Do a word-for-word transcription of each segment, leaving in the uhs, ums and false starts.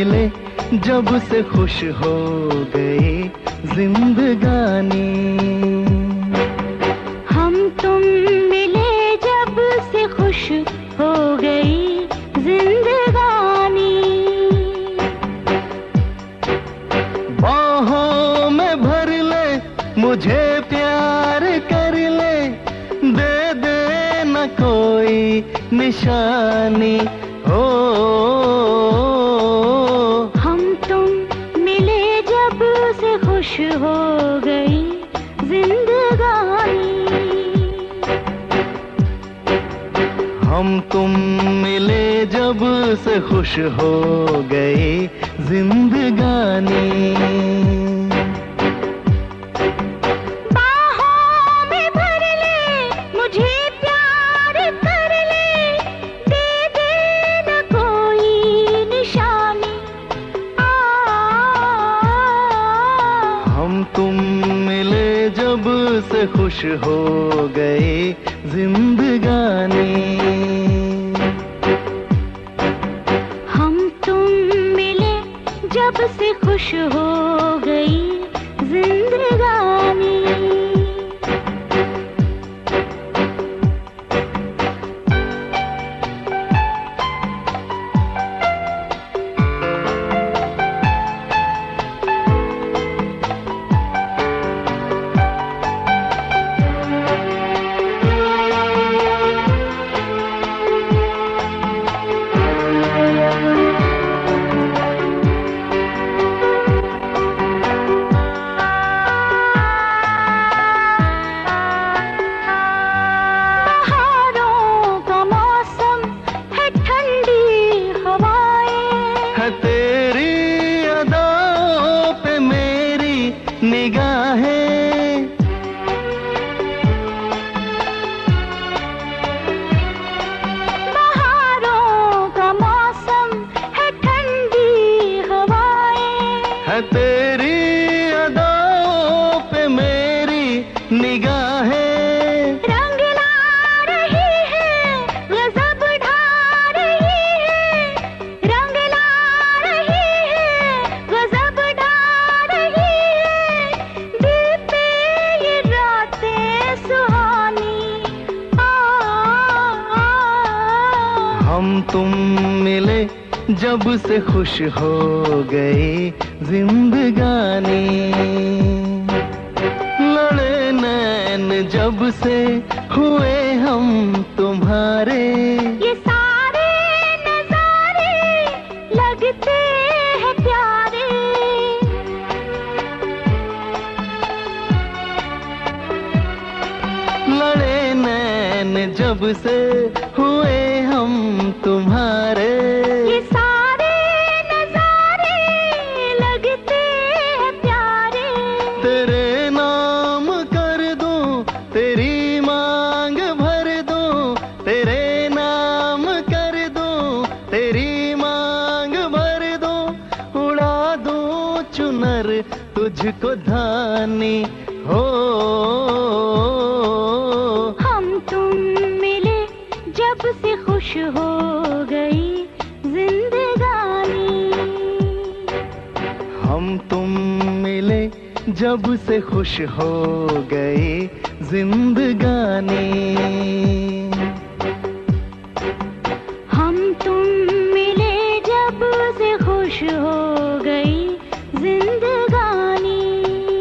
मिले जब से खुश हो गई जिंदगानी। हम तुम मिले जब से खुश हो गई जिंदगानी। बाहों में भर ले मुझे प्यार कर ले, दे दे न कोई निशानी। हो हम तुम मिले जब से खुश हो गई जिंदगानी। हम तुम मिले जब से खुश हो गई जिंदगानी। से खुश हो गई जिंदगानी। हम तुम मिले जब से खुश हो गई जिंदगानी। तेरी अदाओं पे मेरी निगाहें, रंग ला रही है गज़ब ढा रही है, रंग ला रही है गज़ब ढा रही है, दिल पे ये रातें सुहानी। आ, आ, आ, हम तुम मिले जब से खुश हो गई जिंदगानी। लड़े नैन जब से हुए हम तुम्हारे, ये सारे नजारे लगते हैं प्यारे। लड़े नैन जब से हुए हम तुम्हारे, तेरे नाम कर दूं तेरी मांग भर दूं, तेरे नाम कर दूं तेरी मांग भर दूं, उड़ा दूं चुनर तुझको धानी। हो हम तुम मिले जब से खुश हो गई जिंदगानी। हम तुम मिले जब से खुश हो गई जिंदगानी। हम तुम मिले जब से खुश हो गई जिंदगानी।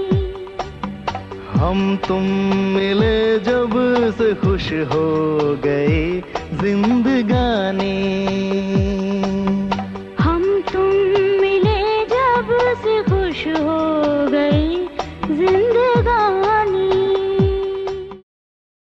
हम तुम मिले जब से खुश हो गई जिंदगानी।